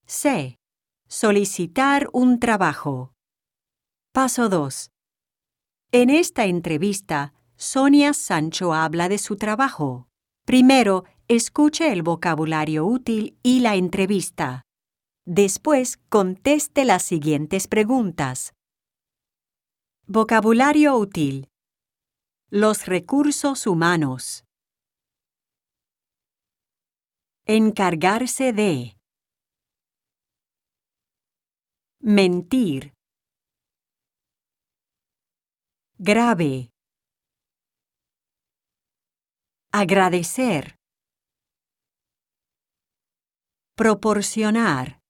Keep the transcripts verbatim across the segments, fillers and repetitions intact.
C. Solicitar un trabajo. Paso dos. En esta entrevista, Sonia Sancho habla de su trabajo. Primero, escuche el vocabulario útil y la entrevista. Después, conteste las siguientes preguntas. Vocabulario útil. Los recursos humanos. Encargarse de. Mentir. Grave. Agradecer. Proporcionar.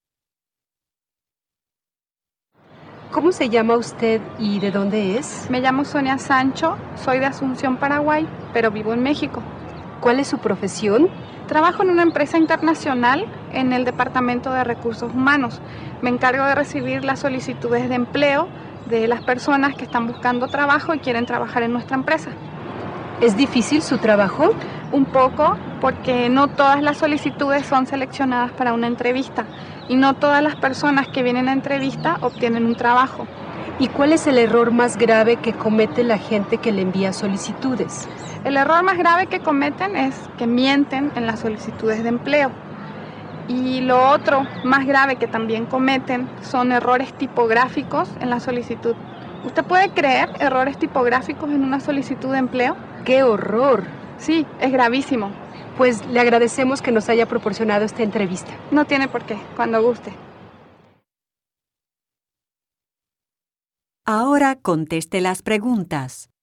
¿Cómo se llama usted y de dónde es? Me llamo Sonia Sancho, soy de Asunción, Paraguay, pero vivo en México. ¿Cuál es su profesión? Trabajo en una empresa internacional en el Departamento de Recursos Humanos. Me encargo de recibir las solicitudes de empleo de las personas que están buscando trabajo y quieren trabajar en nuestra empresa. ¿Es difícil su trabajo? Un poco, porque no todas las solicitudes son seleccionadas para una entrevista y no todas las personas que vienen a entrevista obtienen un trabajo. ¿Y cuál es el error más grave que comete la gente que le envía solicitudes? El error más grave que cometen es que mienten en las solicitudes de empleo. Y lo otro más grave que también cometen son errores tipográficos en la solicitud. ¿Usted puede creer errores tipográficos en una solicitud de empleo? ¡Qué horror! Sí, es gravísimo. Pues le agradecemos que nos haya proporcionado esta entrevista. No tiene por qué, cuando guste. Ahora conteste las preguntas.